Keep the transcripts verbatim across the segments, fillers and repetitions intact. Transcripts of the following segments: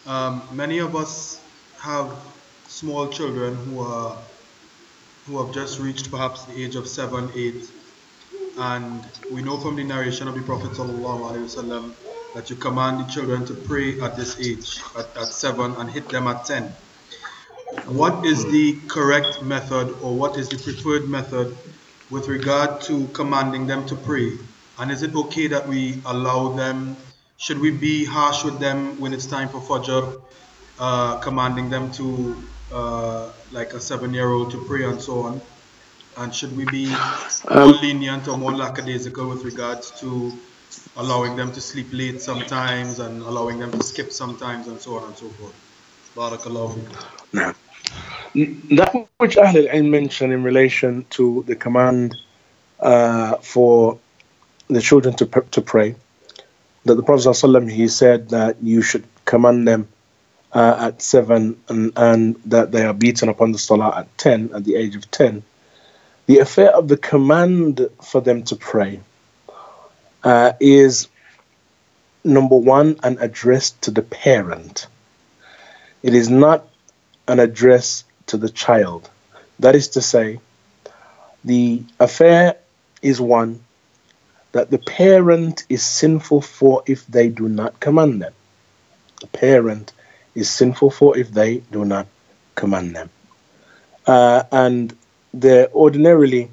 Um, many of us have small children who are who have just reached perhaps the age of seven, eight, and we know from the narration of the Prophet sallallahu alaihi wasallam that you command the children to pray at this age, at, at seven, and hit them at ten. What is the correct method, or what is the preferred method with regard to commanding them to pray? And is it okay that we allow them? Should we be harsh with them when it's time for Fajr, uh, commanding them to, uh, like a seven year old, to pray and so on? And should we be more Um, lenient or more lackadaisical with regards to allowing them to sleep late sometimes and allowing them to skip sometimes and so on and so forth? Barakallahu fikum. now, that which Ahl al-Ilm mentioned in relation to the command uh, for the children to to pray, that the Prophet ﷺ, he said that you should command them uh, at seven, and, and that they are beaten upon the salah at ten, at the age of ten. The affair of the command for them to pray uh, is, number one, an address to the parent. It is not an address to the child. That is to say, the affair is one that the parent is sinful for if they do not command them. The parent is sinful for if they do not command them. Uh, and they're ordinarily,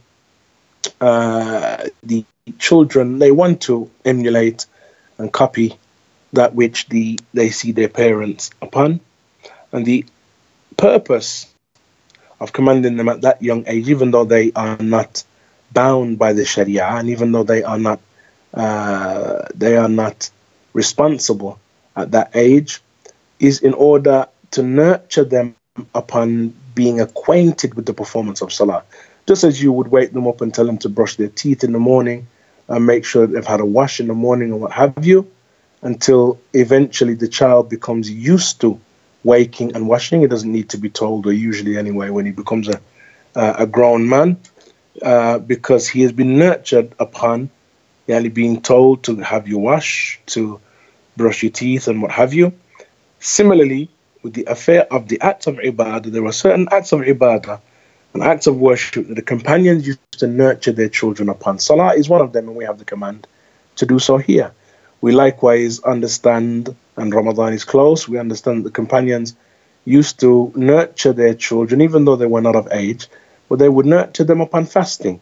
uh, the children, they want to emulate and copy that which the they see their parents upon. And the purpose of commanding them at that young age, even though they are not bound by the Sharia, and even though they are not uh, they are not responsible at that age, is in order to nurture them upon being acquainted with the performance of Salah. Just as you would wake them up and tell them to brush their teeth in the morning and make sure they've had a wash in the morning or what have you, until eventually the child becomes used to waking and washing. It doesn't need to be told, or usually anyway, when he becomes a, uh, a grown man, uh, because he has been nurtured upon yani, being told to have your wash, to brush your teeth and what have you. Similarly, with the affair of the acts of ibadah, there were certain acts of ibadah and acts of worship that the companions used to nurture their children upon. Salah is one of them, and we have the command to do so here. We likewise understand, and Ramadan is close, we understand the companions used to nurture their children, even though they were not of age, but they would nurture them upon fasting.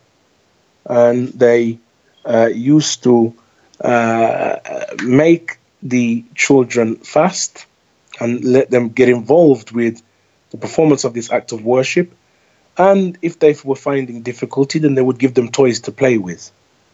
And they uh, used to uh, make the children fast and let them get involved with the performance of this act of worship. And if they were finding difficulty, then they would give them toys to play with.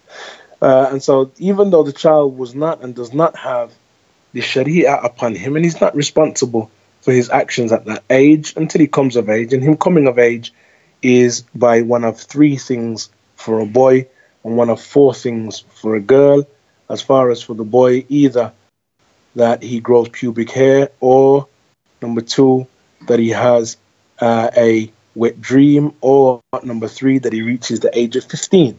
Uh, and so, even though the child was not and does not have the Sharia upon him, and he's not responsible for his actions at that age until he comes of age, and him coming of age is by one of three things for a boy and one of four things for a girl. As far as for the boy, either that he grows pubic hair, or number two, that he has uh, a wet dream, or number three, that he reaches the age of fifteen.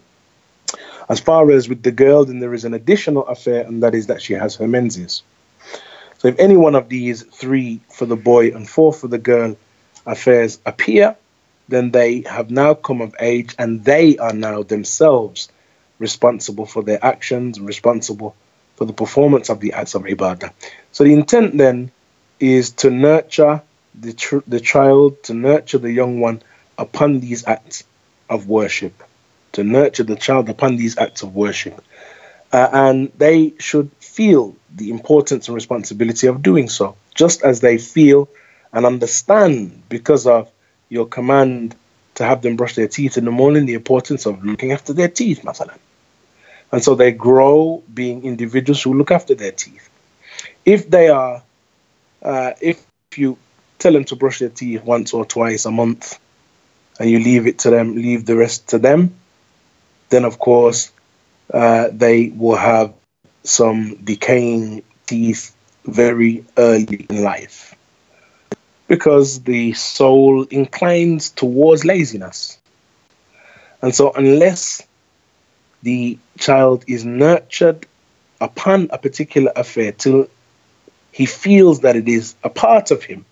As far as with the girl, then there is an additional affair, and that is that she has her menses. So if any one of these three for the boy and four for the girl affairs appear, then they have now come of age, and they are now themselves responsible for their actions, responsible for the performance of the acts of ibadah. So the intent then is to nurture the, tr- the child, to nurture the young one upon these acts of worship, to nurture the child upon these acts of worship. Uh, and they should feel the importance and responsibility of doing so, just as they feel and understand, because of your command to have them brush their teeth in the morning, the importance of looking after their teeth, masalan. And so they grow being individuals who look after their teeth. If they are, uh, if you tell them to brush their teeth once or twice a month, and you leave it to them, leave the rest to them, then of course uh, they will have some decaying teeth very early in life, because the soul inclines towards laziness. And so unless the child is nurtured upon a particular affair till he feels that it is a part of him.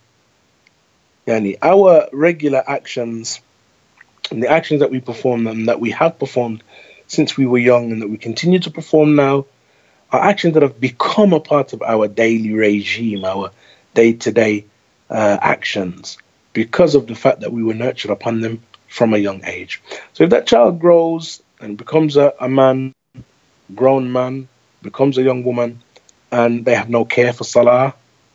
Yani our regular actions, and the actions that we perform and that we have performed since we were young and that we continue to perform now, are actions that have become a part of our daily regime, our day-to-day uh, actions, because of the fact that we were nurtured upon them from a young age. So if that child grows and becomes a, a man, grown man, becomes a young woman, and they have no care for salah,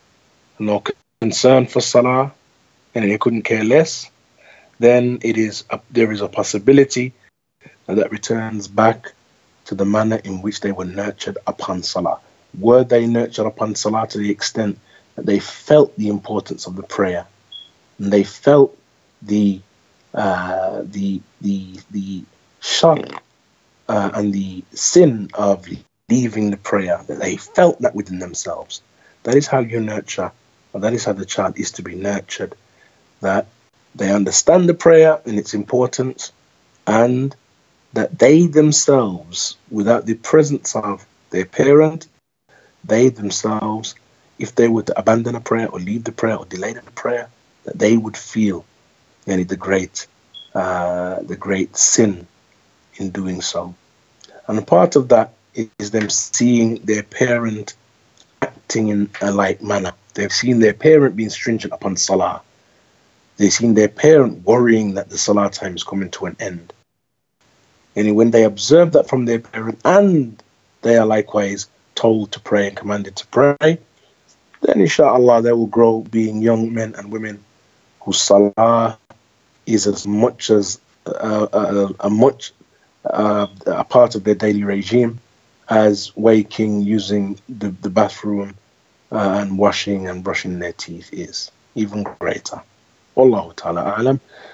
no concern for salah, and they couldn't care less, then it is a, there is a possibility that that returns back to the manner in which they were nurtured upon salah. Were they nurtured upon salah to the extent that they felt the importance of the prayer, and they felt the uh, the the the shar uh, and the sin of leaving the prayer, that they felt that within themselves? That is how you nurture, or that is how the child is to be nurtured, that they understand the prayer and its importance, and that they themselves, without the presence of their parent, they themselves, if they were to abandon a prayer or leave the prayer or delay the prayer, that they would feel yani, the great uh, the great sin in doing so. And a part of that is them seeing their parent acting in a like manner. They've seen their parent being stringent upon salah. They've seen their parent worrying that the salah time is coming to an end. And when they observe that from their parent, and they are likewise told to pray and commanded to pray, then inshallah they will grow being young men and women whose salah is as much as uh, a, a much uh, a part of their daily regime as waking, using the, the bathroom, uh, and washing and brushing their teeth is. Even greater. Wallahu ta'ala a'lam.